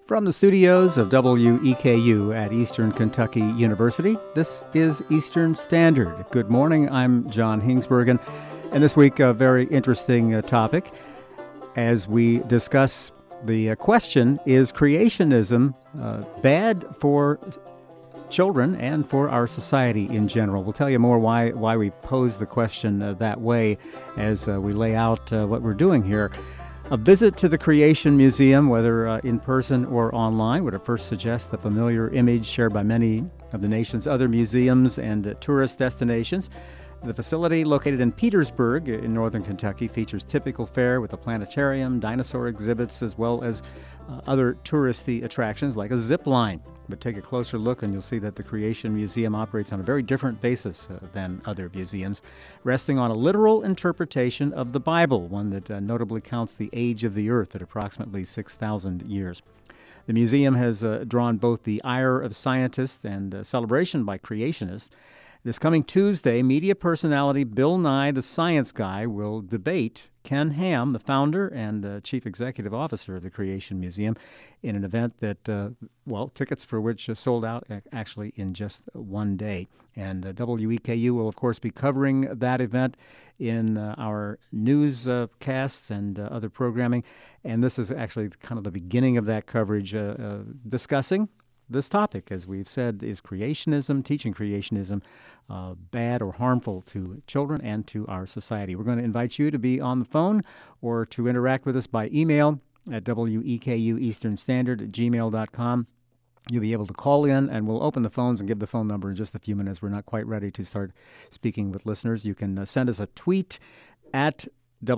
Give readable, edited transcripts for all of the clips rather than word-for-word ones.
From the studios of WEKU at Eastern Kentucky University, this is Eastern Standard. Good morning, I'm John Hingsbergen, and this week a very interesting topic as we discuss the question, is creationism bad for children and for our society in general? We'll tell you more why we pose the question that way as we lay out what we're doing here. A visit to the Creation Museum, whether in person or online, would at first suggest the familiar image shared by many of the nation's other museums and tourist destinations. The facility, located in Petersburg in northern Kentucky, features typical fare with a planetarium, dinosaur exhibits, as well as other touristy attractions like a zip line. But take a closer look and you'll see that the Creation Museum operates on a very different basis than other museums, resting on a literal interpretation of the Bible, one that notably counts the age of the earth at approximately 6,000 years. The museum has drawn both the ire of scientists and celebration by creationists. This coming Tuesday, media personality Bill Nye, the Science Guy, will debate Ken Ham, the founder and chief executive officer of the Creation Museum, in an event that, tickets for which sold out actually in just one day. And WEKU will, of course, be covering that event in our newscasts and other programming. And this is actually kind of the beginning of that coverage, discussing this topic. As we've said, is creationism, teaching creationism, bad or harmful to children and to our society? We're going to invite you to be on the phone or to interact with us by email at WEKUEasternStandard@gmail.com. You'll be able to call in, and we'll open the phones and give the phone number in just a few minutes. We're not quite ready to start speaking with listeners. You can send us a tweet at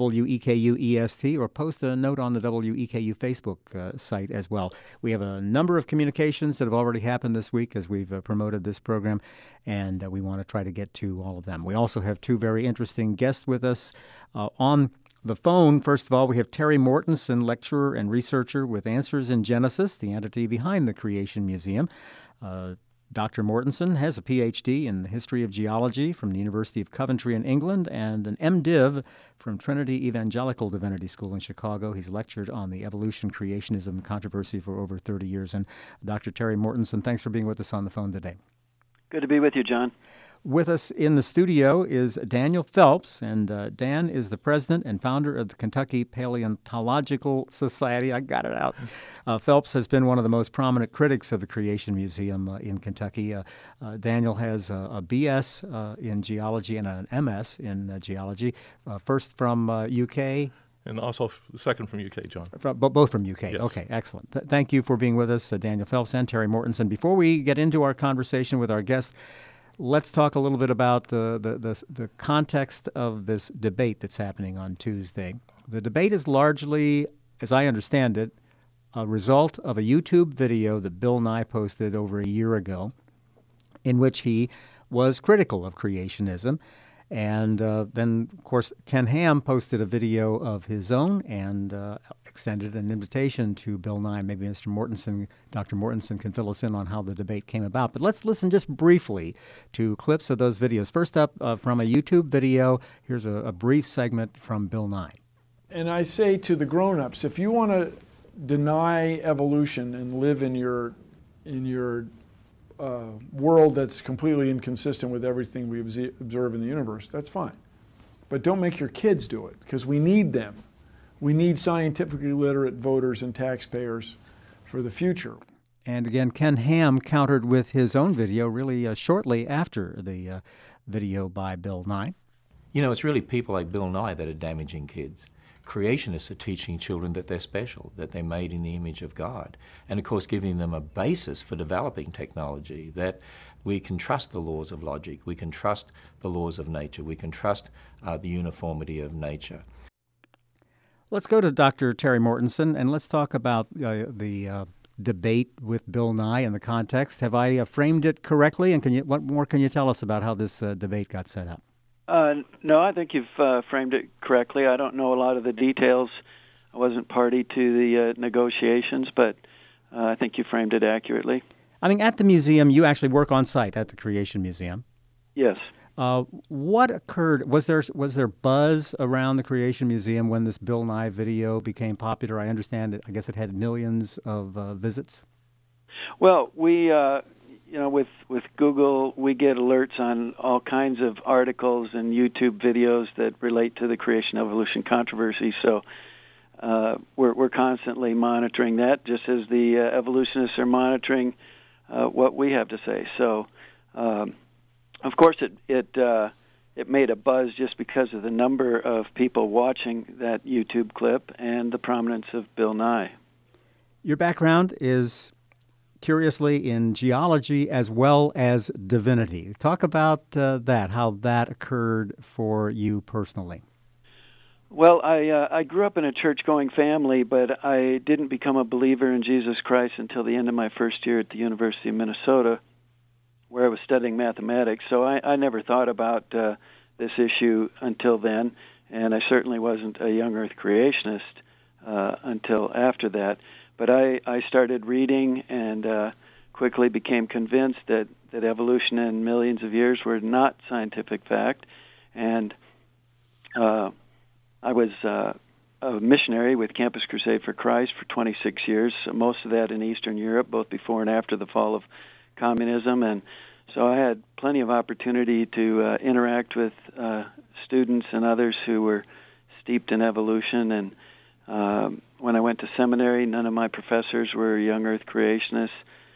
WEKUEST or post a note on the WEKU Facebook site as well. We have a number of communications that have already happened this week as we've promoted this program, and we want to try to get to all of them. We also have two very interesting guests with us on the phone. First of all, we have Terry Mortensen, lecturer and researcher with Answers in Genesis, the entity behind the Creation Museum. Dr. Mortensen has a Ph.D. in the history of geology from the University of Coventry in England and an MDiv from Trinity Evangelical Divinity School in Chicago. He's lectured on the evolution creationism controversy for over 30 years. And Dr. Terry Mortensen, thanks for being with us on the phone today. Good to be with you, John. With us in the studio is Daniel Phelps, and Dan is the president and founder of the Kentucky Paleontological Society. I got it out. Phelps has been one of the most prominent critics of the Creation Museum in Kentucky. Daniel has a B.S. In geology and an M.S. in geology, first from UK. And also the second from UK, John. Both from UK. Yes. Okay, excellent. Thank you for being with us, Daniel Phelps and Terry Mortensen. Before we get into our conversation with our guests, let's talk a little bit about the context of this debate that's happening on Tuesday. The debate is largely, as I understand it, a result of a YouTube video that Bill Nye posted over a year ago in which he was critical of creationism. And then, of course, Ken Ham posted a video of his own and extended an invitation to Bill Nye. Maybe Dr. Mortensen can fill us in on how the debate came about. But let's listen just briefly to clips of those videos. First up, from a YouTube video, here's a brief segment from Bill Nye. And I say to the grown-ups, if you want to deny evolution and live in your world that's completely inconsistent with everything we observe in the universe, that's fine. But don't make your kids do it, because we need them. We need scientifically literate voters and taxpayers for the future. And again, Ken Ham countered with his own video really shortly after the video by Bill Nye. You know, it's really people like Bill Nye that are damaging kids. Creationists are teaching children that they're special, that they're made in the image of God, and of course giving them a basis for developing technology, that we can trust the laws of logic, we can trust the laws of nature, we can trust the uniformity of nature. Let's go to Dr. Terry Mortensen, and let's talk about the debate with Bill Nye in the context. Have I framed it correctly, and what more can you tell us about how this debate got set up? No, I think you've framed it correctly. I don't know a lot of the details. I wasn't party to the negotiations, but I think you framed it accurately. I mean, at the museum, you actually work on site at the Creation Museum. Yes. What occurred? Was there buzz around the Creation Museum when this Bill Nye video became popular? I understand it. I guess it had millions of visits. Well, we, with Google, we get alerts on all kinds of articles and YouTube videos that relate to the creation evolution controversy. So we're constantly monitoring that, just as the evolutionists are monitoring what we have to say. So, of course, it made a buzz just because of the number of people watching that YouTube clip and the prominence of Bill Nye. Your background is curiously in geology as well as divinity. Talk about that, how that occurred for you personally. Well, I grew up in a church-going family, but I didn't become a believer in Jesus Christ until the end of my first year at the University of Minnesota, where I was studying mathematics. So I never thought about this issue until then, and I certainly wasn't a young Earth creationist until after that. But I started reading and quickly became convinced that evolution and millions of years were not scientific fact. And I was a missionary with Campus Crusade for Christ for 26 years, most of that in Eastern Europe, both before and after the fall of communism. And so I had plenty of opportunity to interact with students and others who were steeped in evolution. And when I went to seminary, none of my professors were young Earth creationists.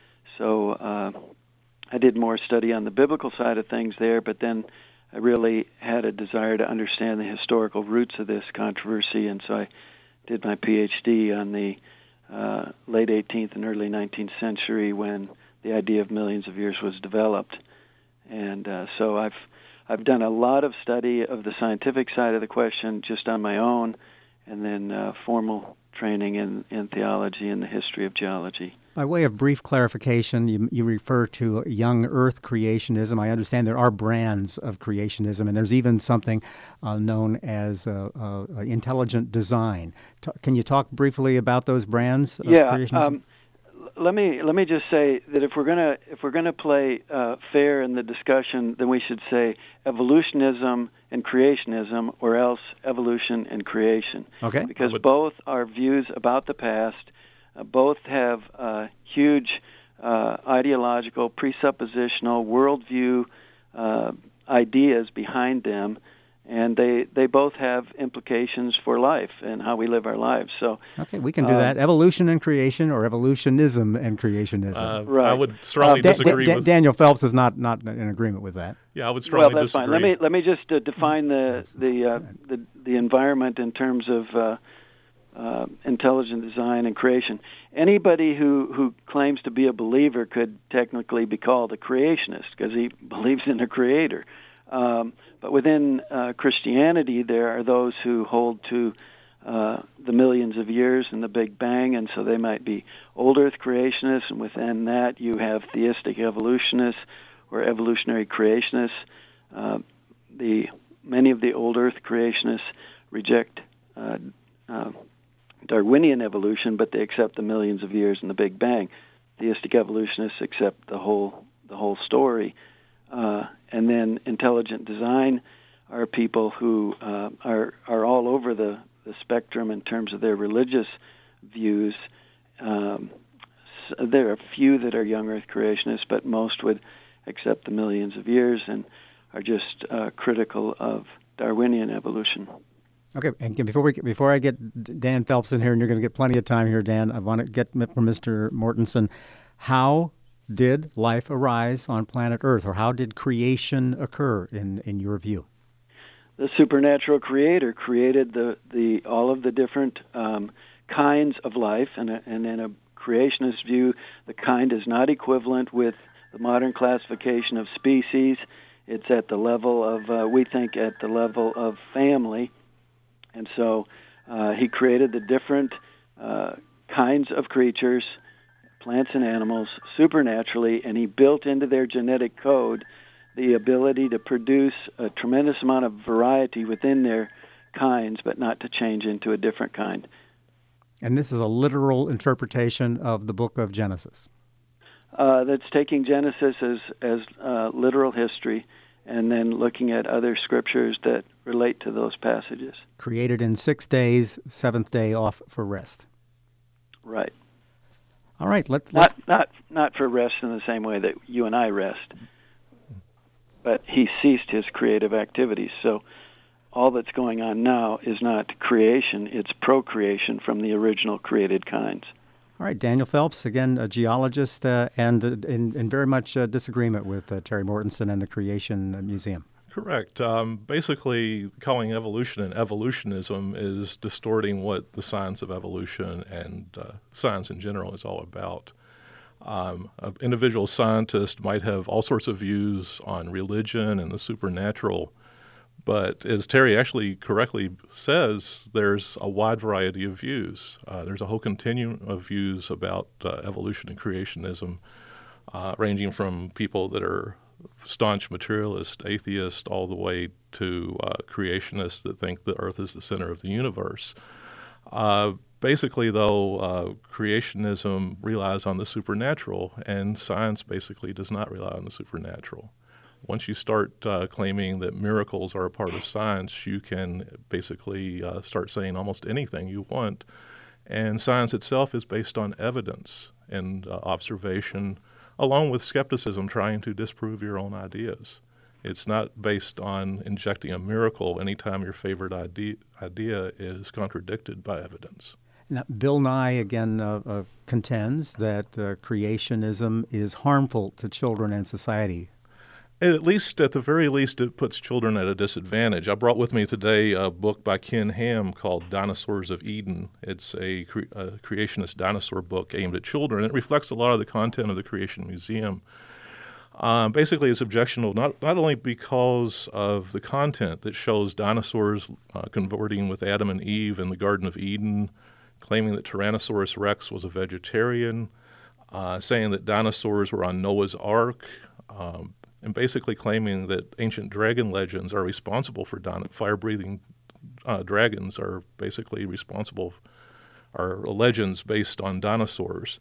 So I did more study on the biblical side of things there, but then I really had a desire to understand the historical roots of this controversy, and so I did my PhD on the late 18th and early 19th century when the idea of millions of years was developed. And so I've done a lot of study of the scientific side of the question just on my own, and then formal training in theology and the history of geology. By way of brief clarification, you refer to young Earth creationism. I understand there are brands of creationism, and there's even something known as intelligent design. Can you talk briefly about those brands of creationism? Let me just say that if we're gonna play fair in the discussion, then we should say evolutionism and creationism, or else evolution and creation. Okay. Because both are views about the past. Both have huge ideological, presuppositional, worldview ideas behind them, and they both have implications for life and how we live our lives. So, okay, we can do that. Evolution and creation, or evolutionism and creationism. Right. I would strongly disagree with Daniel Phelps is not in agreement with that. Yeah, I would strongly that's disagree. Fine. Let me just define the environment in terms of intelligent design and creation. Anybody who claims to be a believer could technically be called a creationist because he believes in a creator. But within Christianity, there are those who hold to the millions of years and the Big Bang, and so they might be old Earth creationists, and within that you have theistic evolutionists or evolutionary creationists. Many of the old Earth creationists reject Darwinian evolution, but they accept the millions of years and the Big Bang. Theistic evolutionists accept the whole story. And then intelligent design are people who are all over the spectrum in terms of their religious views. There are a few that are young Earth creationists, but most would accept the millions of years and are just critical of Darwinian evolution. Okay, and before I get Dan Phelps in here, and you're going to get plenty of time here, Dan, I want to get from Mr. Mortensen, how did life arise on planet Earth, or how did creation occur in your view? The supernatural creator created all of the different kinds of life, and in a creationist view, the kind is not equivalent with the modern classification of species. It's at the level of, we think, at the level of family. And so he created the different kinds of creatures, plants and animals, supernaturally, and he built into their genetic code the ability to produce a tremendous amount of variety within their kinds, but not to change into a different kind. And this is a literal interpretation of the book of Genesis. That's taking Genesis as literal history and then looking at other scriptures that relate to those passages. Created in 6 days, seventh day off for rest. Right. All right, let's not for rest in the same way that you and I rest, but he ceased his creative activities. So all that's going on now is not creation, it's procreation from the original created kinds. All right, Daniel Phelps, again, a geologist, and in very much disagreement with Terry Mortensen and the Creation Museum. Correct. Basically, calling evolution an evolutionism is distorting what the science of evolution and science in general is all about. An individual scientist might have all sorts of views on religion and the supernatural, but as Terry actually correctly says, there's a wide variety of views. There's a whole continuum of views about evolution and creationism, ranging from people that are staunch materialist, atheist, all the way to creationists that think the earth is the center of the universe. Basically, though, creationism relies on the supernatural, and science basically does not rely on the supernatural. Once you start claiming that miracles are a part of science, you can basically start saying almost anything you want. And science itself is based on evidence and observation, along with skepticism, trying to disprove your own ideas. It's not based on injecting a miracle anytime your favorite idea is contradicted by evidence. Now, Bill Nye, again, contends that creationism is harmful to children and society. At the very least, it puts children at a disadvantage. I brought with me today a book by Ken Ham called Dinosaurs of Eden. It's a creationist dinosaur book aimed at children. It reflects a lot of the content of the Creation Museum. Basically, it's objectionable not only because of the content that shows dinosaurs converting with Adam and Eve in the Garden of Eden, claiming that Tyrannosaurus rex was a vegetarian, saying that dinosaurs were on Noah's Ark, and basically claiming that ancient dragon legends are responsible for fire-breathing dragons are basically responsible, are legends based on dinosaurs.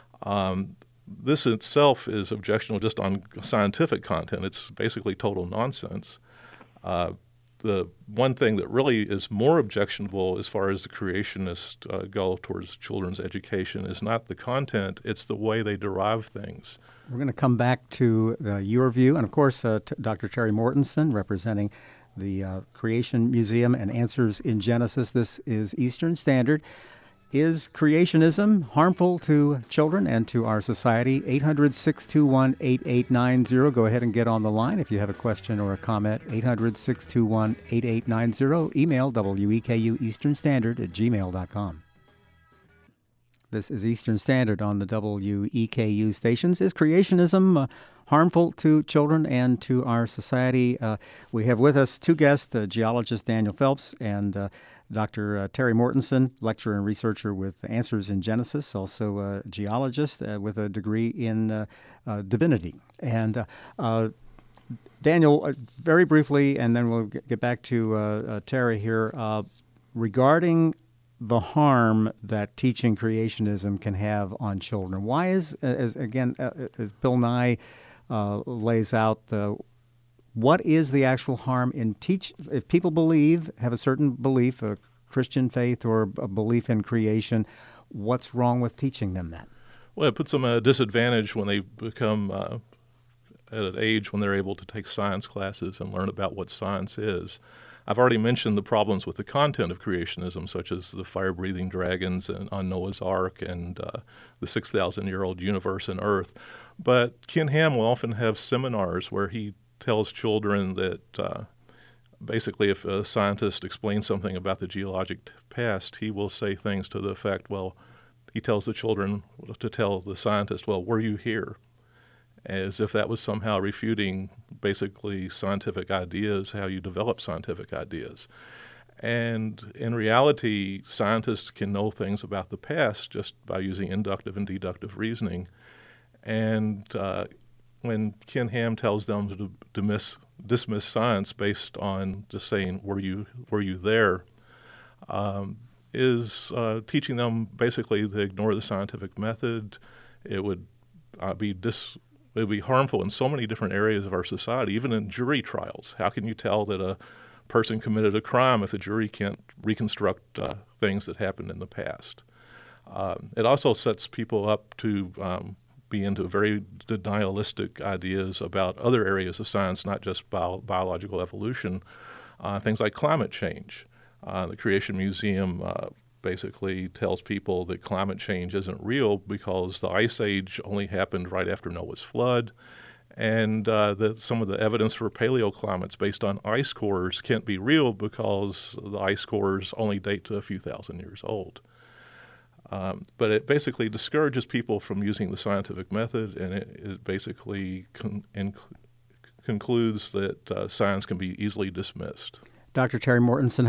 This itself is objectionable just on scientific content. It's basically total nonsense. The one thing that really is more objectionable as far as the creationists go towards children's education is not the content, it's the way they derive things. We're going to come back to your view, and of course, Dr. Terry Mortensen, representing the Creation Museum and Answers in Genesis. This is Eastern Standard. Is creationism harmful to children and to our society? 800-621-8890. Go ahead and get on the line if you have a question or a comment. 800-621-8890. Email WEKU Eastern Standard at gmail.com. This is Eastern Standard on the WEKU stations. Is creationism harmful to children and to our society? We have with us two guests, geologist Daniel Phelps and Dr. Terry Mortensen, lecturer and researcher with Answers in Genesis, also a geologist with a degree in divinity. And Daniel, very briefly, and then we'll get back to Terry here, regarding the harm that teaching creationism can have on children. Why is, as Bill Nye lays out, what is the actual harm in if people have a certain belief, a Christian faith or a belief in creation, what's wrong with teaching them that? Well, it puts them at a disadvantage when they become at an age when they're able to take science classes and learn about what science is. I've already mentioned the problems with the content of creationism, such as the fire-breathing dragons on Noah's Ark and the 6,000-year-old universe and Earth. But Ken Ham will often have seminars where he tells children that basically if a scientist explains something about the geologic past, he will say things to the effect, well, he tells the children to tell the scientist, well, were you here? As if that was somehow refuting basically scientific ideas, how you develop scientific ideas. And in reality, scientists can know things about the past just by using inductive and deductive reasoning. And when Ken Ham tells them to dismiss science based on just saying, were you there, is teaching them basically to ignore the scientific method. It would be would be harmful in so many different areas of our society, even in jury trials. How can you tell that a person committed a crime if the jury can't reconstruct things that happened in the past? It also sets people up to be into very denialistic ideas about other areas of science, not just biological evolution, things like climate change. The Creation Museum basically tells people that climate change isn't real because the Ice Age only happened right after Noah's flood, and that some of the evidence for paleoclimates based on ice cores can't be real because the ice cores only date to a few thousand years old. But it basically discourages people from using the scientific method, and it basically concludes that science can be easily dismissed. Dr. Terry Mortensen,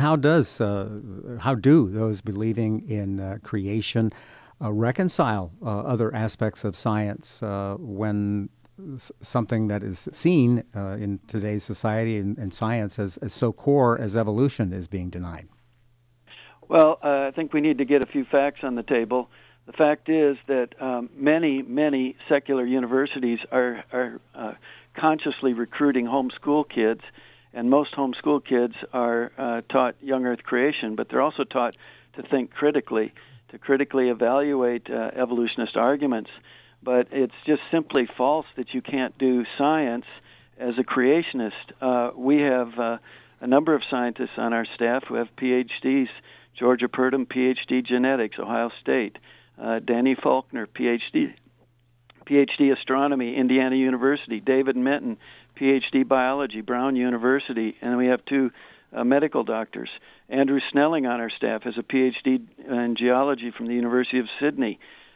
how do those believing in creation reconcile other aspects of science when something that is seen in today's society and science as so core as evolution is being denied? Well, I think we need to get a few facts on the table. The fact is that many secular universities are consciously recruiting homeschool kids, and most homeschool kids are taught young Earth creation, but they're also taught to think critically, to critically evaluate evolutionist arguments. But it's just simply false that you can't do science as a creationist. We have a number of scientists on our staff who have PhDs. Georgia Purdom, PhD genetics, Ohio State. Danny Faulkner, PhD astronomy, Indiana University. David Minton, PhD biology, Brown University. And we have two medical doctors. Andrew Snelling on our staff has a PhD in geology from the University of Sydney.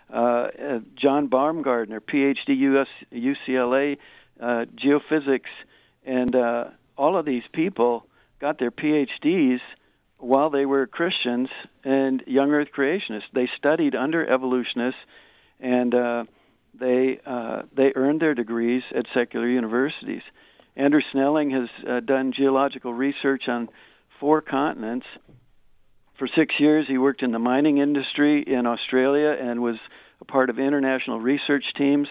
John Baumgardner, PhD UCLA, geophysics. And all of these people got their PhDs while they were Christians and young Earth creationists. They studied under evolutionists, and they earned their degrees at secular universities. Andrew Snelling has done geological research on 4 continents. For 6 years, he worked in the mining industry in Australia and was a part of international research teams.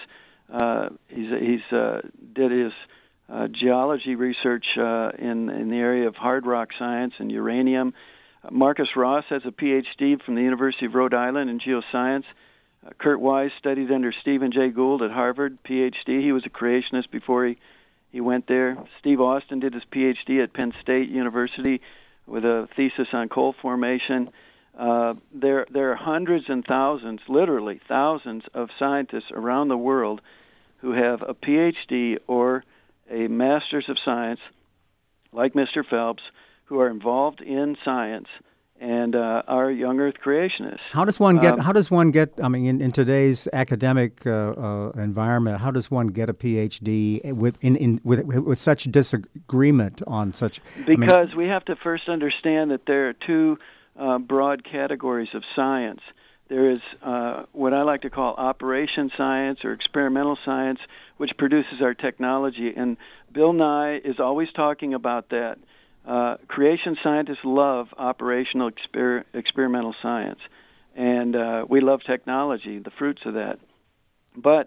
He's did his geology research in the area of hard rock science and uranium. Marcus Ross has a PhD from the University of Rhode Island in geoscience. Kurt Wise studied under Stephen Jay Gould at Harvard, PhD. He was a creationist before he went there. Steve Austin did his PhD at Penn State University with a thesis on coal formation. There are hundreds and thousands, literally thousands, of scientists around the world who have a PhD or a Master's of Science, like Mr. Phelps, who are involved in science and are young Earth creationists. How does one get? I mean, in today's academic environment, how does one get a PhD with such disagreement on such? Because we have to first understand that there are two broad categories of science. There is what I like to call operation science or experimental science, which produces our technology. And Bill Nye is always talking about that. Creation scientists love operational experimental science, and we love technology, the fruits of that. But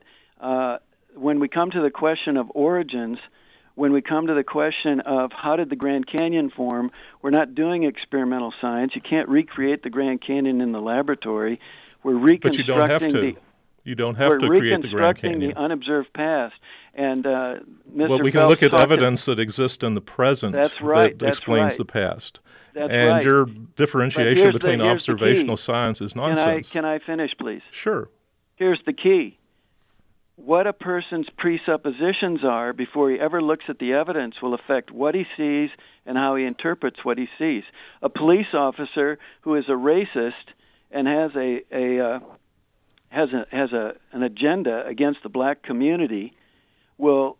when we come to the question of origins, when we come to the question of how did the Grand Canyon form, we're not doing experimental science. You can't recreate the Grand Canyon in the laboratory. We're reconstructing but you don't have to. You don't have to create the Grand Canyon. We're reconstructing the unobserved past. And Mr. Well, we can look at evidence that exists in the present that explains the past. And your differentiation between observational science is nonsense. Can I finish, please? Sure. Here's the key. What a person's presuppositions are before he ever looks at the evidence will affect what he sees and how he interprets what he sees. A police officer who is a racist and has an agenda against the black community will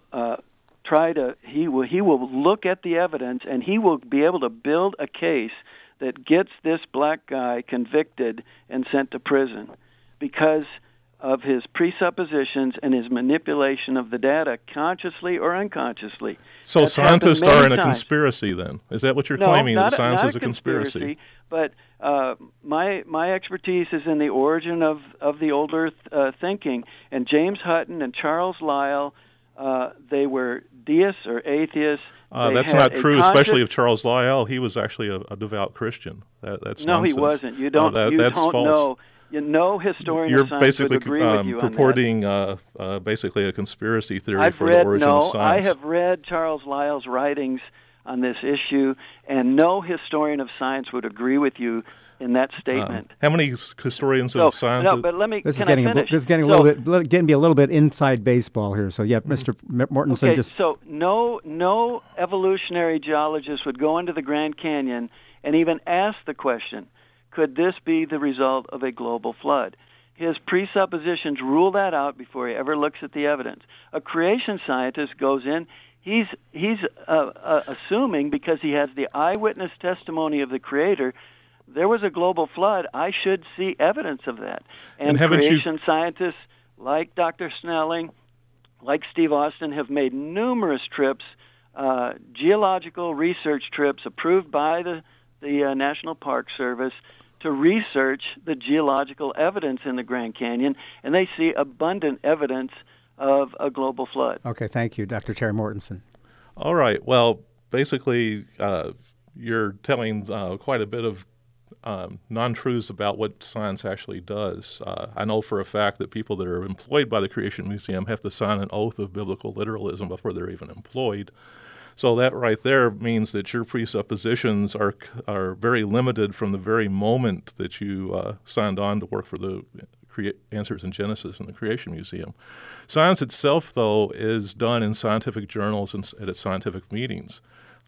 look at the evidence, and he will be able to build a case that gets this black guy convicted and sent to prison, because of his presuppositions and his manipulation of the data, consciously or unconsciously. So That's scientists happened are many in a times. conspiracy then? Is that what you're No, claiming, not that science not is a conspiracy? But my expertise is in the origin of the old Earth thinking. And James Hutton and Charles Lyell, they were deists or atheists. That's not true, especially of Charles Lyell. He was actually a devout Christian. That's no, nonsense. he wasn't. You don't. That's don't false. know. No historian You're of science basically would agree with you purporting on that. basically a conspiracy theory I've for read, the origin of science. I have read Charles Lyell's writings on this issue, and no historian of science would agree with you in that statement. How many historians of science? No, but let me. This is can I getting finish? this is getting getting to be a little bit inside baseball here. So yeah, Mr. Mortensen, Okay, just so no evolutionary geologist would go into the Grand Canyon and even ask the question, could this be the result of a global flood? His presuppositions rule that out before he ever looks at the evidence. A creation scientist goes in. He's assuming, because he has the eyewitness testimony of the Creator, there was a global flood. I should see evidence of that. And creation scientists like Dr. Snelling, like Steve Austin, have made numerous trips, geological research trips approved by the National Park Service, to research the geological evidence in the Grand Canyon, and they see abundant evidence of a global flood. Okay, thank you, Dr. Terry Mortensen. All right. Well, basically, you're telling quite a bit of non-truths about what science actually does. I know for a fact that people that are employed by the Creation Museum have to sign an oath of biblical literalism before they're even employed. So that right there means that your presuppositions are very limited from the very moment that you signed on to work for the Answers in Genesis and the Creation Museum. Science itself, though, is done in scientific journals and at scientific meetings.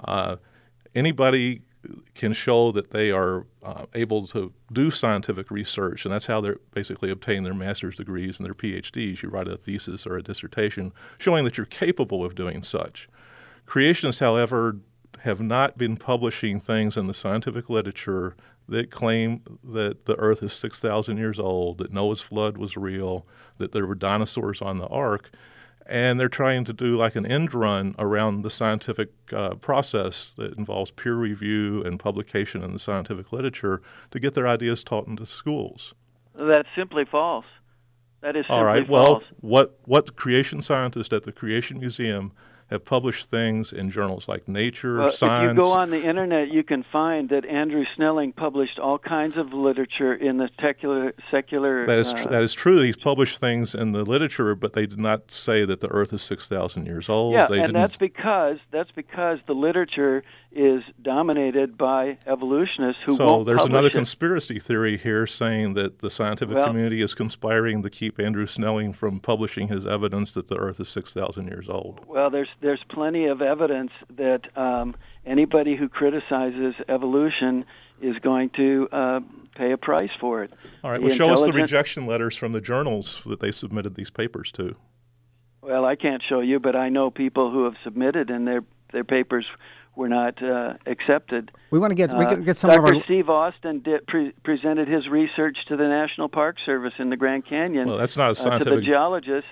Anybody can show that they are able to do scientific research, and that's how they basically obtain their master's degrees and their PhDs. You write a thesis or a dissertation showing that you're capable of doing such. Creationists, however, have not been publishing things in the scientific literature that claim that the Earth is 6,000 years old, that Noah's flood was real, that there were dinosaurs on the ark, and they're trying to do like an end run around the scientific process that involves peer review and publication in the scientific literature to get their ideas taught into schools. That's simply false. That is simply all right. false. Well, what creation scientists at the Creation Museum have published things in journals like Nature, Science. If you go on the internet, you can find that Andrew Snelling published all kinds of literature in the secular. That is true. That he's published things in the literature, but they did not say that the Earth is 6,000 years old. Yeah, that's because the literature is dominated by evolutionists who won't publish it. So there's another conspiracy theory here saying that the scientific community is conspiring to keep Andrew Snelling from publishing his evidence that the Earth is 6,000 years old. Well, there's plenty of evidence that anybody who criticizes evolution is going to pay a price for it. All right, well, show us the rejection letters from the journals that they submitted these papers to. Well, I can't show you, but I know people who have submitted, and their papers were not accepted. We want to get some Dr. of our. Steve Austin presented his research to the National Park Service in the Grand Canyon. Well, that's not a scientific. To the geologists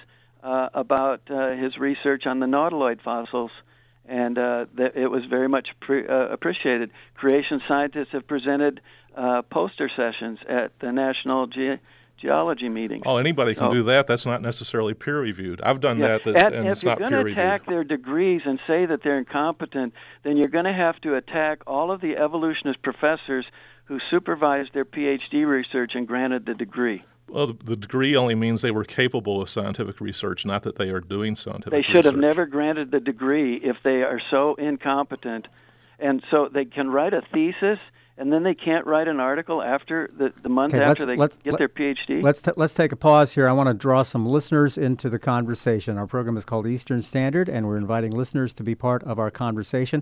about his research on the nautiloid fossils, and it was very much appreciated. Creation scientists have presented poster sessions at the National Geology meetings. Oh, anybody can do that. That's not necessarily peer-reviewed. I've done that, and it's not peer-reviewed. If you're going to attack their degrees and say that they're incompetent, then you're going to have to attack all of the evolutionist professors who supervised their PhD research and granted the degree. Well, the degree only means they were capable of scientific research, not that they are doing scientific research. They should have never granted the degree if they are so incompetent. And so they can write a thesis, and then they can't write an article after the month after they get their PhD? Let's take a pause here. I want to draw some listeners into the conversation. Our program is called Eastern Standard, and we're inviting listeners to be part of our conversation.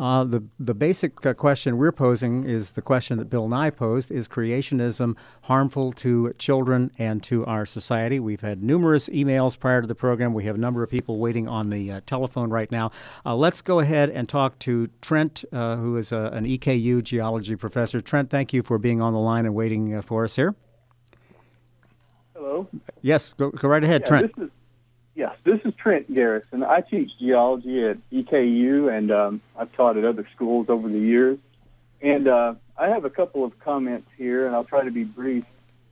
The basic question we're posing is the question that Bill Nye posed: is creationism harmful to children and to our society? We've had numerous emails prior to the program. We have a number of people waiting on the telephone right now. Let's go ahead and talk to Trent, who is an EKU geology professor. Trent, thank you for being on the line and waiting for us here. Hello. Hello? Yes, go right ahead, Trent. This is Trent Garrison. I teach geology at EKU, and I've taught at other schools over the years. And I have a couple of comments here, and I'll try to be brief.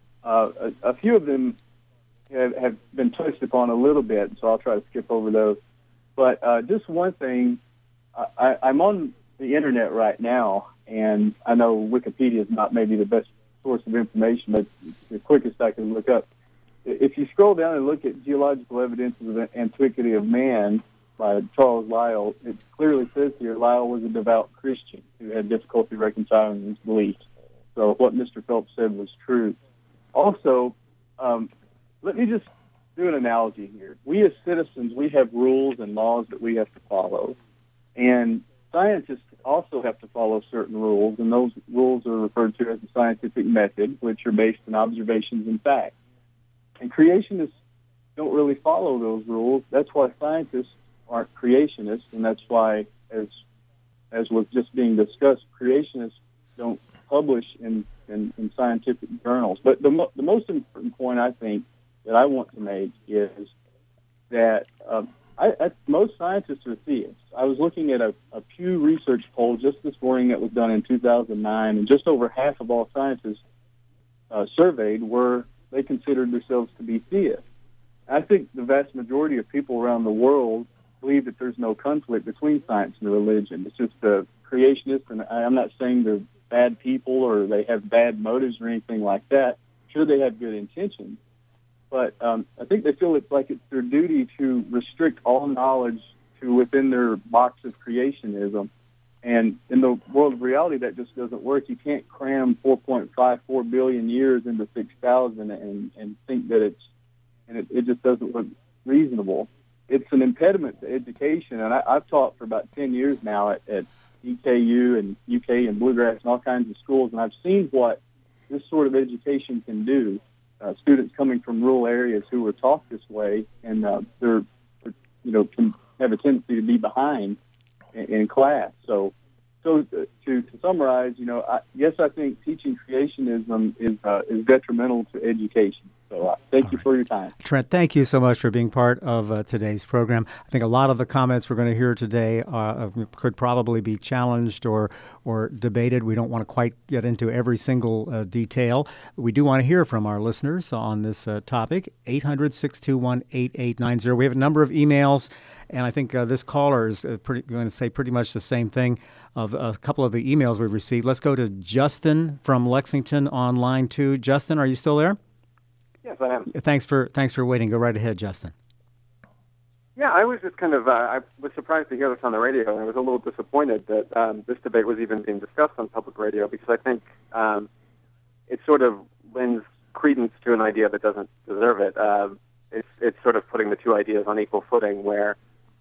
A few of them have been touched upon a little bit, so I'll try to skip over those. But just one thing, I'm on the internet right now, and I know Wikipedia is not maybe the best source of information, but it's the quickest I can look up. If you scroll down and look at Geological Evidences of the Antiquity of Man by Charles Lyell, it clearly says here Lyell was a devout Christian who had difficulty reconciling his beliefs. So what Mr. Phelps said was true. Also, let me just do an analogy here. We as citizens, we have rules and laws that we have to follow. And scientists also have to follow certain rules, and those rules are referred to as the scientific method, which are based on observations and facts. And creationists don't really follow those rules. That's why scientists aren't creationists, and that's why, as was just being discussed, creationists don't publish in scientific journals. But the most important point, I think, that I want to make is that most scientists are theists. I was looking at a Pew Research poll just this morning that was done in 2009, and just over half of all scientists surveyed they considered themselves to be theists. I think the vast majority of people around the world believe that there's no conflict between science and religion. It's just the creationists, and I'm not saying they're bad people or they have bad motives or anything like that. Sure, they have good intentions, but I think they feel it's their duty to restrict all knowledge to within their box of creationism. And in the world of reality, that just doesn't work. You can't cram 4.54 billion years into 6,000 and think that it just doesn't look reasonable. It's an impediment to education, and I've taught for about 10 years now at EKU and UK and Bluegrass and all kinds of schools, and I've seen what this sort of education can do. Students coming from rural areas who were taught this way, and they're can have a tendency to be behind in class. So to summarize, yes, I think teaching creationism is detrimental to education. So thank you for your time. Trent, thank you so much for being part of today's program. I think a lot of the comments we're going to hear today could probably be challenged or debated. We don't want to quite get into every single detail. We do want to hear from our listeners on this topic, 800-621-8890. We have a number of emails, and I think this caller is going to say pretty much the same thing of a couple of the emails we've received. Let's go to Justin from Lexington on line 2. Justin, are you still there? Yes, I am. Thanks for waiting. Go right ahead, Justin. Yeah, I was just kind of, I was surprised to hear this on the radio, and I was a little disappointed that this debate was even being discussed on public radio, because I think it sort of lends credence to an idea that doesn't deserve it. It's sort of putting the two ideas on equal footing where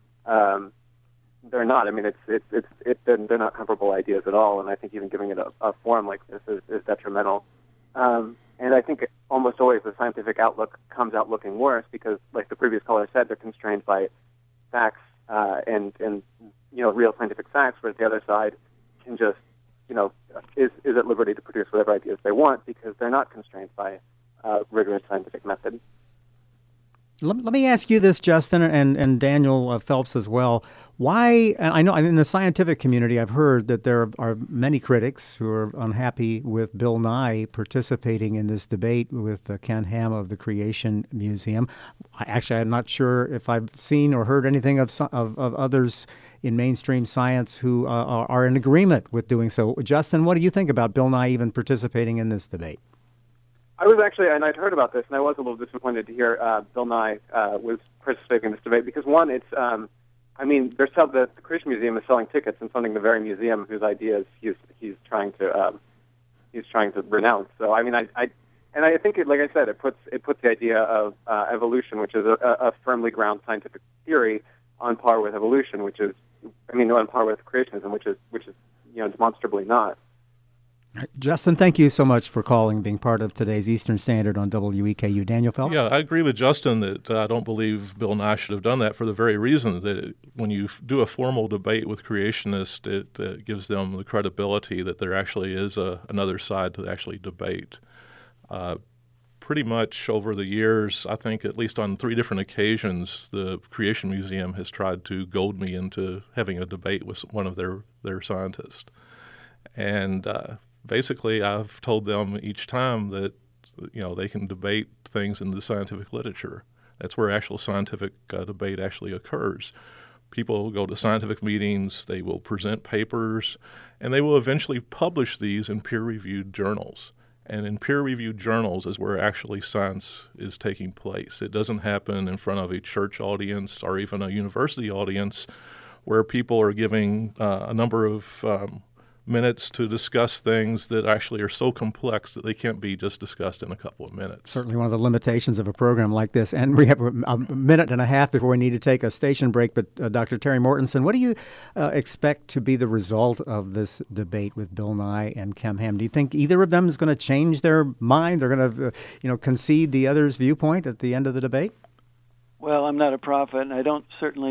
they're not. I mean, they're not comparable ideas at all, and I think even giving it a form like this is detrimental. And I think almost always the scientific outlook comes out looking worse because, like the previous caller said, they're constrained by facts and real scientific facts, whereas the other side can just, is at liberty to produce whatever ideas they want because they're not constrained by rigorous scientific method. Let me ask you this, Justin, and Daniel Phelps as well. Why, and I know in the scientific community, I've heard that there are many critics who are unhappy with Bill Nye participating in this debate with Ken Ham of the Creation Museum. I'm not sure if I've seen or heard anything of others in mainstream science who are in agreement with doing so. Justin, what do you think about Bill Nye even participating in this debate? I was actually, and I'd heard about this, and I was a little disappointed to hear Bill Nye was participating in this debate because, one, it's, the Creation Museum is selling tickets and funding the very museum whose ideas he's trying to renounce. So, I think, like I said, it puts the idea of evolution, which is a firmly grounded scientific theory, on par with evolution, on par with creationism, which is demonstrably not. Justin, thank you so much for calling, being part of today's Eastern Standard on WEKU. Daniel Phelps? Yeah, I agree with Justin that I don't believe Bill Nye should have done that for the very reason that when you do a formal debate with creationists, it gives them the credibility that there actually is another side to actually debate. pretty much over the years, I think at least on 3 different occasions, the Creation Museum has tried to goad me into having a debate with one of their scientists. And basically, I've told them each time that they can debate things in the scientific literature. That's where actual scientific debate actually occurs. People go to scientific meetings, they will present papers, and they will eventually publish these in peer-reviewed journals. And in peer-reviewed journals is where actually science is taking place. It doesn't happen in front of a church audience or even a university audience where people are giving a number of minutes to discuss things that actually are so complex that they can't be just discussed in a couple of minutes. Certainly one of the limitations of a program like this. And we have a minute and a half before we need to take a station break. But Dr. Terry Mortensen, what do you expect to be the result of this debate with Bill Nye and Ken Ham? Do you think either of them is going to change their mind? They're going to concede the other's viewpoint at the end of the debate? Well, I'm not a prophet, and I don't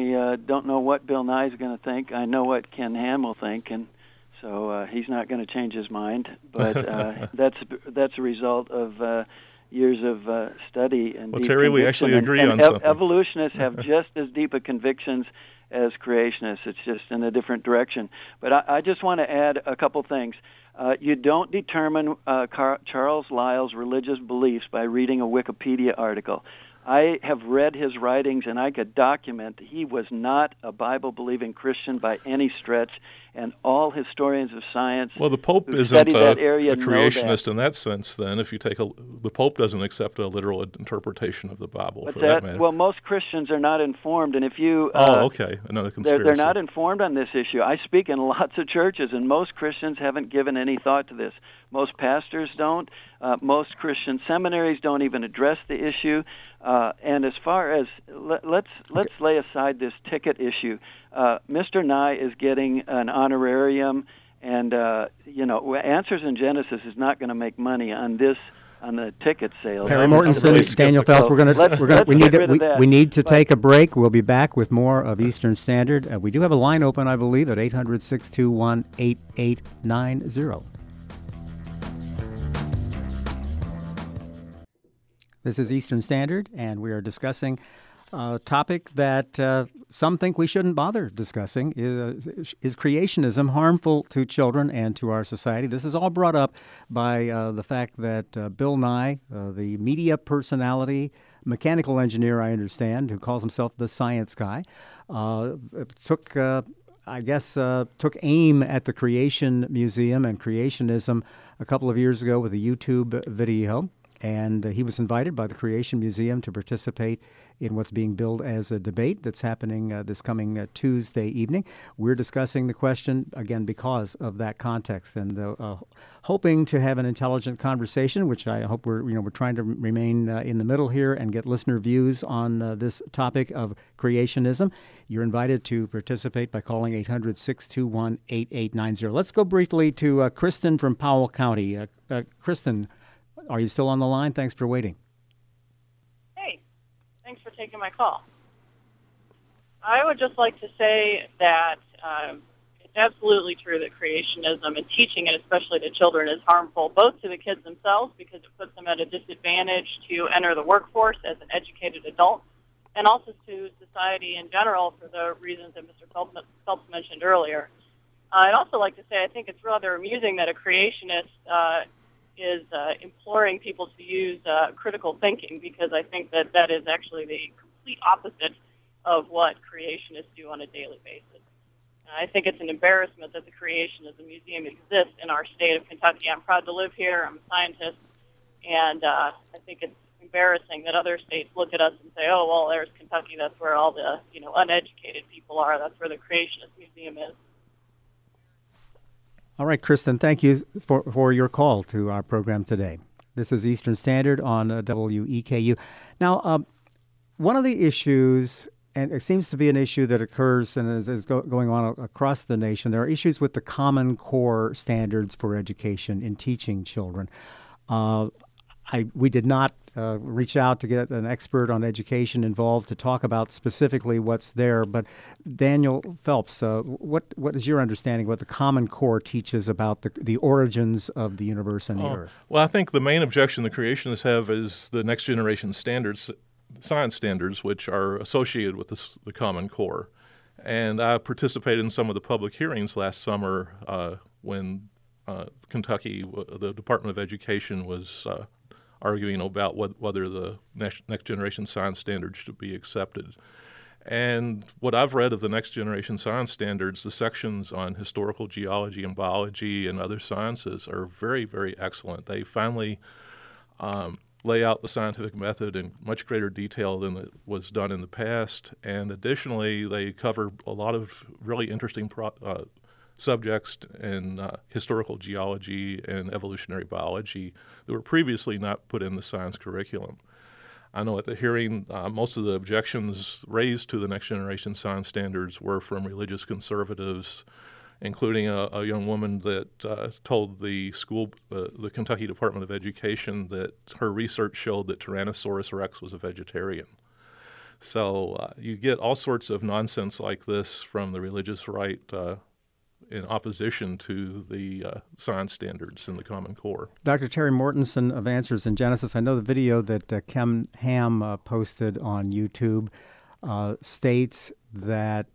know what Bill Nye is going to think. I know what Ken Ham will think, and so he's not going to change his mind, but that's a result of years of study and well, deep Terry, conviction. we actually agree on something. Evolutionists have just as deep a convictions as creationists. It's just in a different direction. But I just want to add a couple things. You don't determine Charles Lyell's religious beliefs by reading a Wikipedia article. I have read his writings, and I could document he was not a Bible-believing Christian by any stretch, and all historians of science well, the Pope who isn't study that area a creationist know that. in that sense, then. If you take the Pope doesn't accept a literal interpretation of the Bible, but for that matter. Well, most Christians are not informed, and if you... okay, another conspiracy. They're not informed on this issue. I speak in lots of churches, and most Christians haven't given any thought to this. Most pastors don't. Most Christian seminaries don't even address the issue. And as far as let's lay aside this ticket issue. Mr. Nye is getting an honorarium, and Answers in Genesis is not going to make money on the ticket sales. Terry Mortensen, Daniel Phelps. We need to take a break. We'll be back with more of Eastern Standard. We do have a line open, I believe, at 800-621-8890. This is Eastern Standard, and we are discussing a topic that some think we shouldn't bother discussing. Is creationism harmful to children and to our society? This is all brought up by the fact that Bill Nye, the media personality, mechanical engineer, I understand, who calls himself the science guy, took aim at the Creation Museum and creationism a couple of years ago with a YouTube video. And he was invited by the Creation Museum to participate in what's being billed as a debate that's happening this coming Tuesday evening. We're discussing the question, again, because of that context, and hoping to have an intelligent conversation, which I hope we're trying to remain in the middle here and get listener views on this topic of creationism. You're invited to participate by calling 800-621-8890. Let's go briefly to Kristen from Powell County. Kristen, are you still on the line? Thanks for waiting. Hey, thanks for taking my call. I would just like to say that it's absolutely true that creationism and teaching it, especially to children, is harmful both to the kids themselves because it puts them at a disadvantage to enter the workforce as an educated adult, and also to society in general for the reasons that Mr. Phelps mentioned earlier. I'd also like to say I think it's rather amusing that a creationist is imploring people to use critical thinking, because I think that is actually the complete opposite of what creationists do on a daily basis. I think it's an embarrassment that the Creationism Museum exists in our state of Kentucky. I'm proud to live here. I'm a scientist, and I think it's embarrassing that other states look at us and say, oh, well, there's Kentucky. That's where all the uneducated people are. That's where the Creationist Museum is. All right, Kristen, thank you for your call to our program today. This is Eastern Standard on WEKU. Now, one of the issues, and it seems to be an issue that occurs and is going on across the nation, there are issues with the Common Core standards for education in teaching children. we did not reach out to get an expert on education involved to talk about specifically what's there. But Daniel Phelps, what is your understanding of what the Common Core teaches about the origins of the universe and the Earth? Well, I think the main objection the creationists have is the next generation standards, science standards, which are associated with the Common Core. And I participated in some of the public hearings last summer when Kentucky, the Department of Education was arguing about whether the next generation science standards should be accepted. And what I've read of the next generation science standards, the sections on historical geology and biology and other sciences are very, very excellent. They finally lay out the scientific method in much greater detail than it was done in the past. And additionally, they cover a lot of really interesting subjects in historical geology and evolutionary biology that were previously not put in the science curriculum. I know at the hearing, most of the objections raised to the next generation science standards were from religious conservatives, including a young woman that told the Kentucky Department of Education that her research showed that Tyrannosaurus Rex was a vegetarian. So you get all sorts of nonsense like this from the religious right in opposition to the science standards in the Common Core. Dr. Terry Mortensen of Answers in Genesis, I know the video that Ken Ham posted on YouTube states that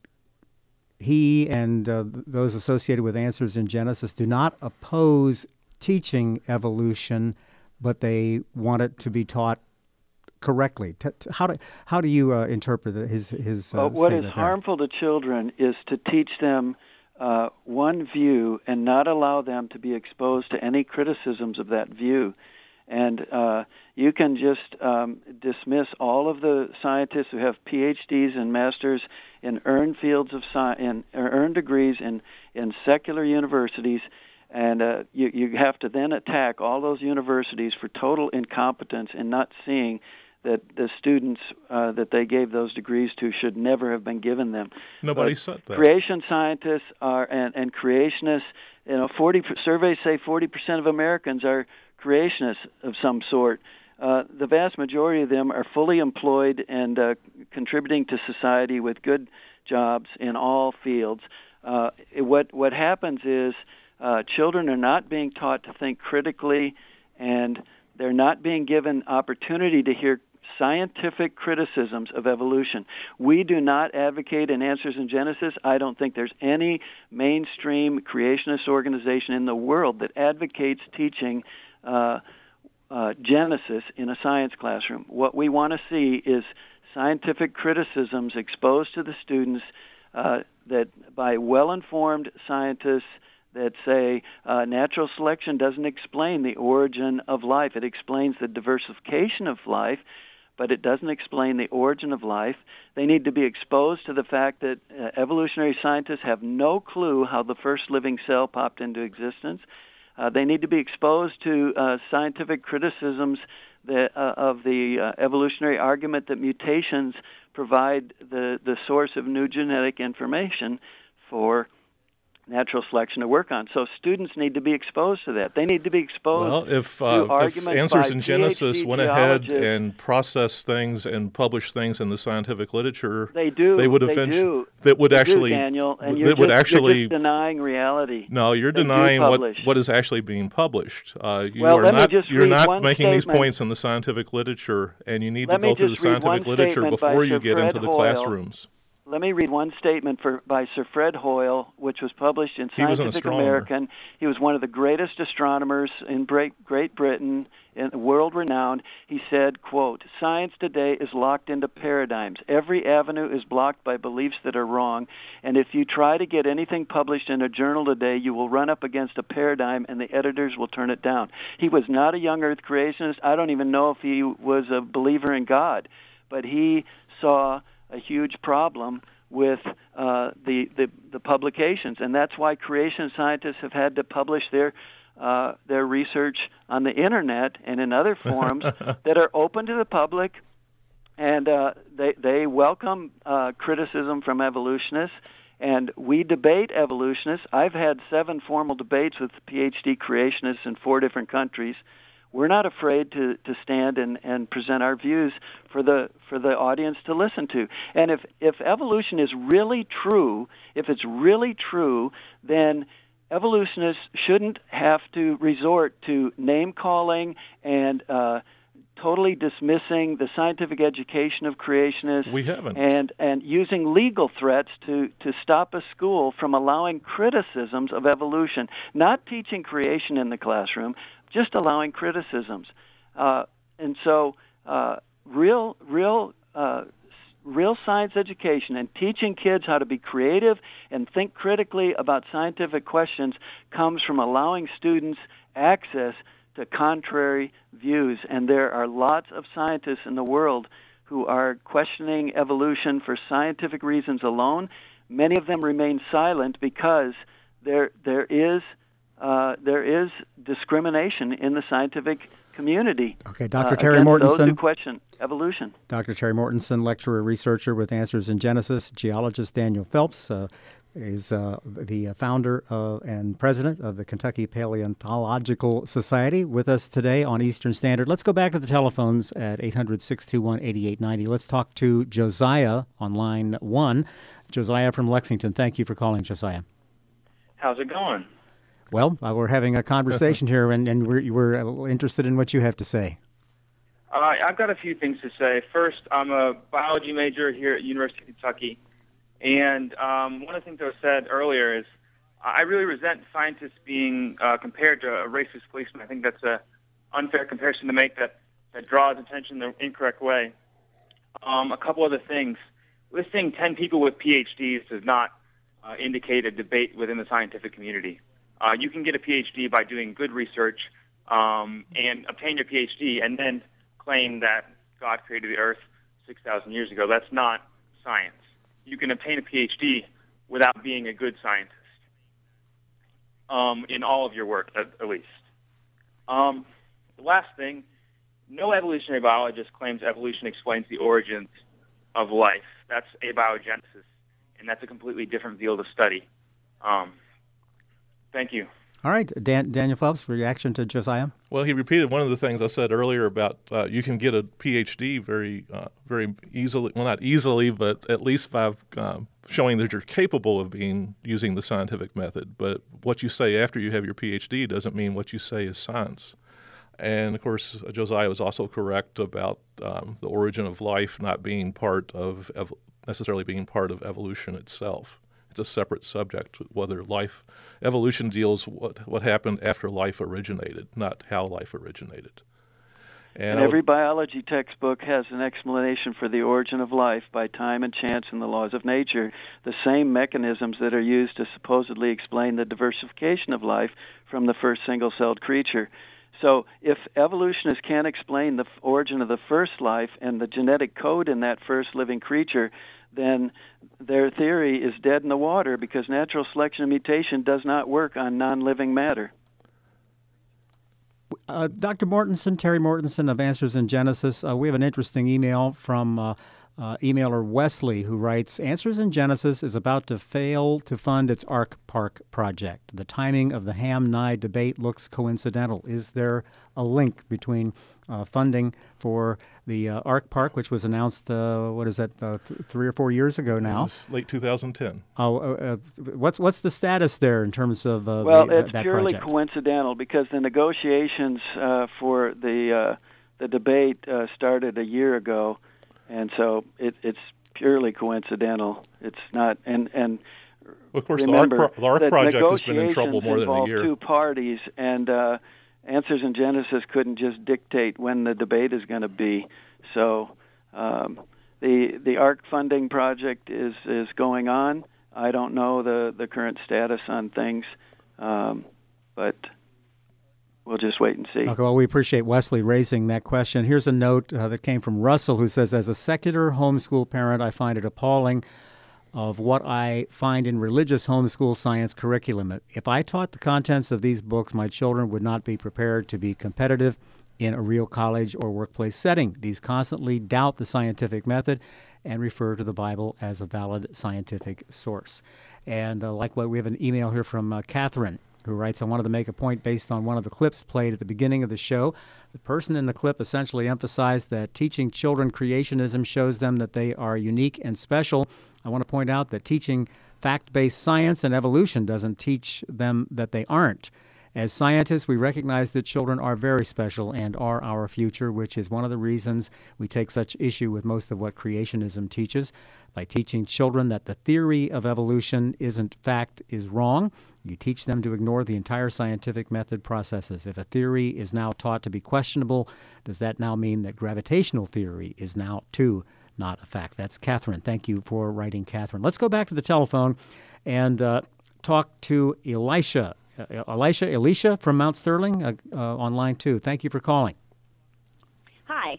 he and those associated with Answers in Genesis do not oppose teaching evolution, but they want it to be taught correctly. How do you interpret his statement? What is harmful to children is to teach them one view and not allow them to be exposed to any criticisms of that view. And you can just dismiss all of the scientists who have PhDs and masters in earned fields of science, earned degrees in secular universities, and you have to then attack all those universities for total incompetence and not seeing that the students that they gave those degrees to should never have been given them. Nobody said that. Creation scientists are and creationists. Surveys say 40% of Americans are creationists of some sort. The vast majority of them are fully employed and contributing to society with good jobs in all fields. What happens is children are not being taught to think critically, and they're not being given opportunity to hear scientific criticisms of evolution. We do not advocate in Answers in Genesis. I don't think there's any mainstream creationist organization in the world that advocates teaching Genesis in a science classroom. What we want to see is scientific criticisms exposed to the students that by well-informed scientists that say natural selection doesn't explain the origin of life. It explains the diversification of life, but it doesn't explain the origin of life. They need to be exposed to the fact that evolutionary scientists have no clue how the first living cell popped into existence. They need to be exposed to scientific criticisms of the evolutionary argument that mutations provide the source of new genetic information for natural selection to work on. So students need to be exposed to that. They need to be exposed to arguments if Answers in Genesis went ahead and processed things and published things in the scientific literature, they would eventually Daniel, and you're just denying reality. No, you're denying what is actually being published. You're not making these points in the scientific literature, and you need to go through the scientific literature before you get into the classrooms. Let me read one statement by Sir Fred Hoyle, which was published in Scientific American. He was one of the greatest astronomers in Great Britain, world-renowned. He said, quote, "Science today is locked into paradigms. Every avenue is blocked by beliefs that are wrong, and if you try to get anything published in a journal today, you will run up against a paradigm, and the editors will turn it down." He was not a young Earth creationist. I don't even know if he was a believer in God, but he saw a huge problem with the publications, and that's why creation scientists have had to publish their research on the internet and in other forums that are open to the public, and they welcome criticism from evolutionists, and we debate evolutionists. I've had 7 formal debates with PhD creationists in 4 different countries. we're not afraid to stand and present our views for the audience to listen to. And if evolution is really true, if it's really true, then evolutionists shouldn't have to resort to name-calling and totally dismissing the scientific education of creationists. We haven't. And using legal threats to stop a school from allowing criticisms of evolution, not teaching creation in the classroom, just allowing criticisms. And so real science education and teaching kids how to be creative and think critically about scientific questions comes from allowing students access to contrary views. And there are lots of scientists in the world who are questioning evolution for scientific reasons alone. Many of them remain silent because there is discrimination in the scientific community. Okay, Dr. Terry Mortensen. Those who question evolution. Dr. Terry Mortensen, lecturer, researcher with Answers in Genesis. Geologist Daniel Phelps is the founder and president of the Kentucky Paleontological Society, with us today on Eastern Standard. Let's go back to the telephones at 800-621-8890. Let's talk to Josiah on line 1. Josiah from Lexington. Thank you for calling, Josiah. How's it going? Well, we're having a conversation here, and we're interested in what you have to say. I've got a few things to say. First, I'm a biology major here at University of Kentucky, and one of the things that was said earlier is I really resent scientists being compared to a racist policeman. I think that's an unfair comparison to make that draws attention the incorrect way. A couple other things. Listing 10 people with PhDs does not indicate a debate within the scientific community. You can get a PhD by doing good research and obtain your PhD and then claim that God created the earth 6,000 years ago. That's not science. You can obtain a PhD without being a good scientist in all of your work, at least. The last thing, no evolutionary biologist claims evolution explains the origins of life. That's abiogenesis, and that's a completely different field of study. Thank you. All right, Daniel Phelps, reaction to Josiah? Well, he repeated one of the things I said earlier about you can get a PhD very easily. Well, not easily, but at least by showing that you're capable of using the scientific method. But what you say after you have your PhD doesn't mean what you say is science. And, of course, Josiah was also correct about the origin of life not being necessarily being part of evolution itself. It's a separate subject, whether evolution deals what happened after life originated, not how life originated. And every biology textbook has an explanation for the origin of life by time and chance and the laws of nature, the same mechanisms that are used to supposedly explain the diversification of life from the first single-celled creature. So if evolutionists can't explain the origin of the first life and the genetic code in that first living creature, then their theory is dead in the water because natural selection and mutation does not work on non-living matter. Dr. Mortensen, Terry Mortensen of Answers in Genesis, we have an interesting email from emailer Wesley, who writes, Answers in Genesis is about to fail to fund its Ark Park project. The timing of the Ham-Nye debate looks coincidental. Is there a link between funding for the Ark Park, which was announced, 3 or 4 years ago now? It was late 2010. What's the status there in terms of it's that purely project? Coincidental because the negotiations for the debate started a year ago, and so it's purely coincidental. It's not, and of course, remember, the Ark project has been in trouble more than a year. Two parties, and Answers in Genesis couldn't just dictate when the debate is going to be. So the Ark funding project is going on. I don't know the current status on things, but we'll just wait and see. Okay, well, we appreciate Wesley raising that question. Here's a note that came from Russell, who says, as a secular homeschool parent, I find it appalling of what I find in religious homeschool science curriculum. If I taught the contents of these books, my children would not be prepared to be competitive in a real college or workplace setting. These constantly doubt the scientific method and refer to the Bible as a valid scientific source. And likewise, we have an email here from Catherine. who writes, I wanted to make a point based on one of the clips played at the beginning of the show. The person in the clip essentially emphasized that teaching children creationism shows them that they are unique and special. I want to point out that teaching fact-based science and evolution doesn't teach them that they aren't. As scientists, we recognize that children are very special and are our future, which is one of the reasons we take such issue with most of what creationism teaches. By teaching children that the theory of evolution isn't fact is wrong, you teach them to ignore the entire scientific method processes. If a theory is now taught to be questionable, does that now mean that gravitational theory is now, too, not a fact? That's Catherine. Thank you for writing, Catherine. Let's go back to the telephone and talk to Elisha. Elisha from Mount Sterling on line 2. Thank you for calling. Hi.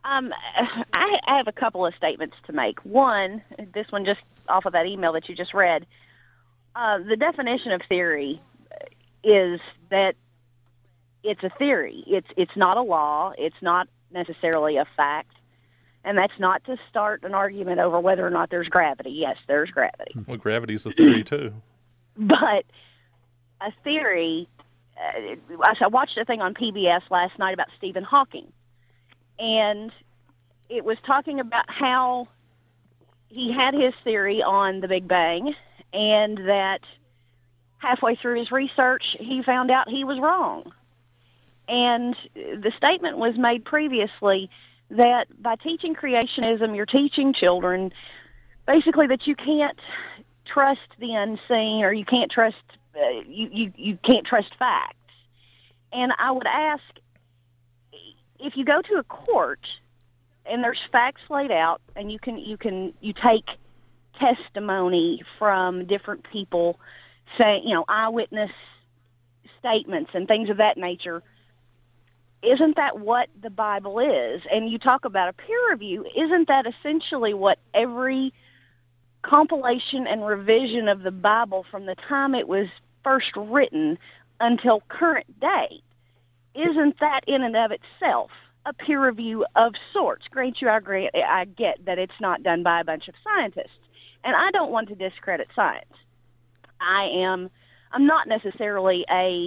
I have a couple of statements to make. One, this one just off of that email that you just read. The definition of theory is that it's a theory. It's not a law. It's not necessarily a fact. And that's not to start an argument over whether or not there's gravity. Yes, there's gravity. Well, gravity's a theory, too. But a theory, I watched a thing on PBS last night about Stephen Hawking, and it was talking about how he had his theory on the Big Bang, and that halfway through his research, he found out he was wrong. And the statement was made previously that by teaching creationism, you're teaching children basically that you can't trust the unseen, or you can't trust you can't trust facts. And I would ask, if you go to a court and there's facts laid out, and you take testimony from different people, say, eyewitness statements and things of that nature, isn't that what the Bible is? And you talk about a peer review, isn't that essentially what every compilation and revision of the Bible from the time it was first written until current date, isn't that in and of itself a peer review of sorts? Grant you, I get that it's not done by a bunch of scientists, and I don't want to discredit science. I'm not necessarily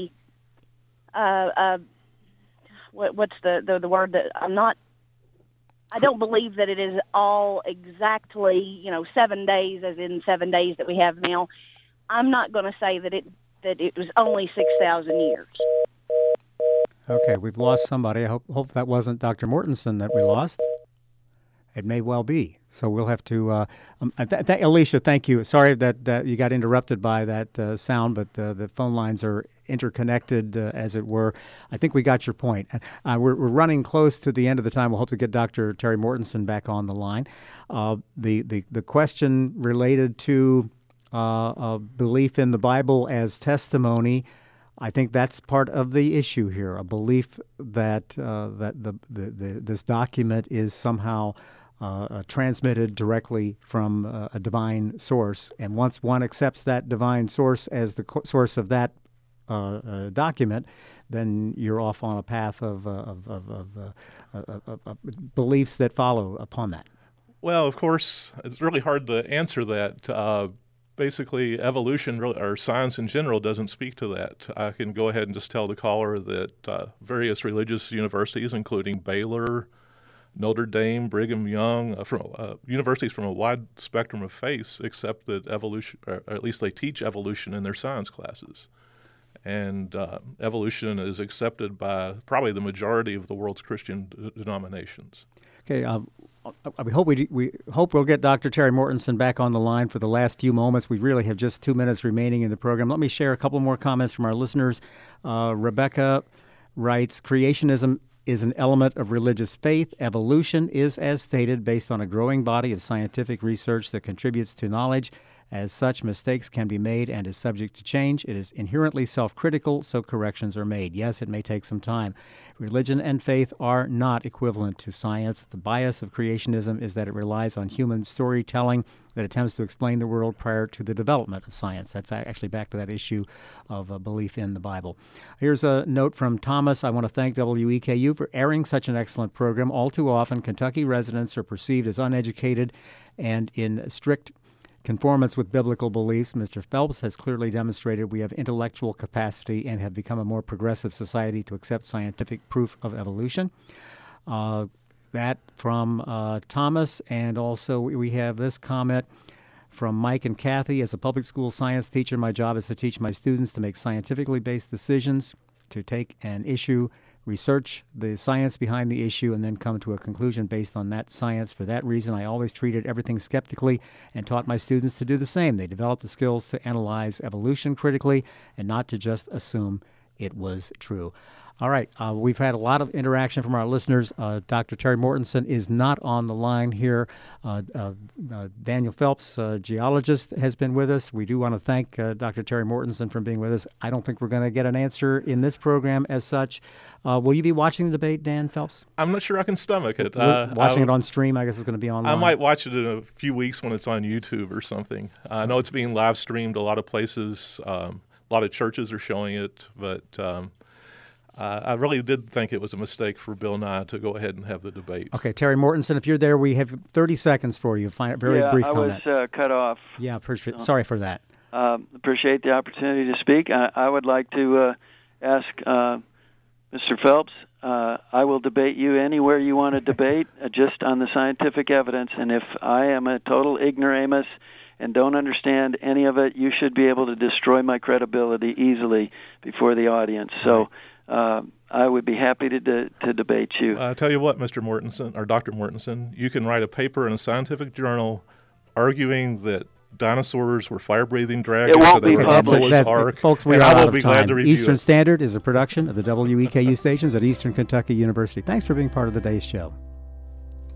what's the word that I don't believe that it is all exactly 7 days, as in 7 days that we have now. I'm not going to say that it was only 6,000 years. Okay, we've lost somebody. I hope that wasn't Dr. Mortensen that we lost. It may well be. So we'll have to. Elisha, thank you. Sorry that you got interrupted by that sound, but the phone lines are interconnected, as it were. I think we got your point. We're running close to the end of the time. We'll hope to get Dr. Terry Mortensen back on the line. The question related to belief in the Bible as testimony, I think that's part of the issue here. A belief that this document is somehow transmitted directly from a divine source, and once one accepts that divine source as the source of that document, then you're off on a path of beliefs that follow upon that. Well, of course, it's really hard to answer that. Basically, evolution or science in general doesn't speak to that. I can go ahead and just tell the caller that various religious universities, including Baylor, Notre Dame, Brigham Young, universities from a wide spectrum of faiths, accept that evolution, or at least they teach evolution in their science classes. And evolution is accepted by probably the majority of the world's Christian denominations. Okay, we hope we'll get Dr. Terry Mortensen back on the line for the last few moments. We really have just 2 minutes remaining in the program. Let me share a couple more comments from our listeners. Rebecca writes, creationism is an element of religious faith. Evolution is, as stated, based on a growing body of scientific research that contributes to knowledge. As such, mistakes can be made and is subject to change. It is inherently self-critical, so corrections are made. Yes, it may take some time. Religion and faith are not equivalent to science. The bias of creationism is that it relies on human storytelling that attempts to explain the world prior to the development of science. That's actually back to that issue of belief in the Bible. Here's a note from Thomas. I want to thank WEKU for airing such an excellent program. All too often, Kentucky residents are perceived as uneducated and in strict conformance with biblical beliefs. Mr. Phelps has clearly demonstrated we have intellectual capacity and have become a more progressive society to accept scientific proof of evolution. That from Thomas, and also we have this comment from Mike and Kathy. As a public school science teacher, my job is to teach my students to make scientifically based decisions, to take an issue, research the science behind the issue, and then come to a conclusion based on that science. For that reason, I always treated everything skeptically and taught my students to do the same. They developed the skills to analyze evolution critically and not to just assume it was true. All right, we've had a lot of interaction from our listeners. Dr. Terry Mortensen is not on the line here. Daniel Phelps, geologist, has been with us. We do want to thank Dr. Terry Mortensen for being with us. I don't think we're going to get an answer in this program as such. Will you be watching the debate, Dan Phelps? I'm not sure I can stomach it. Watching it on stream, I guess it's going to be online. I might watch it in a few weeks when it's on YouTube or something. I know it's being live streamed a lot of places. A lot of churches are showing it, but I really did think it was a mistake for Bill Nye to go ahead and have the debate. Okay, Terry Mortensen, if you're there, we have 30 seconds for you. Very brief comment. I was cut off. Yeah, sorry for that. Appreciate the opportunity to speak. I would like to ask Mr. Phelps, I will debate you anywhere you want to debate, just on the scientific evidence. And if I am a total ignoramus and don't understand any of it, you should be able to destroy my credibility easily before the audience. So I would be happy to debate you. I'll tell you what, Mr. Mortensen, or Dr. Mortensen, you can write a paper in a scientific journal arguing that dinosaurs were fire-breathing dragons. It won't be published. Ark, folks, we are out of time. Glad to review Eastern it. Standard is a production of the WEKU stations at Eastern Kentucky University. Thanks for being part of the day's show.